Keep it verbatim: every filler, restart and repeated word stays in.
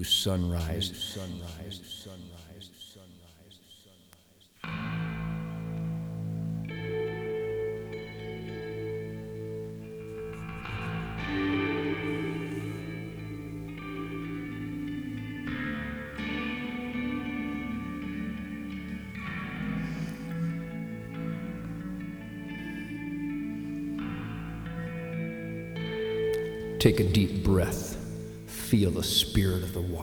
Sunrise, sunrise, sunrise, sunrise, Take a deep breath. Feel the spirit of the wild.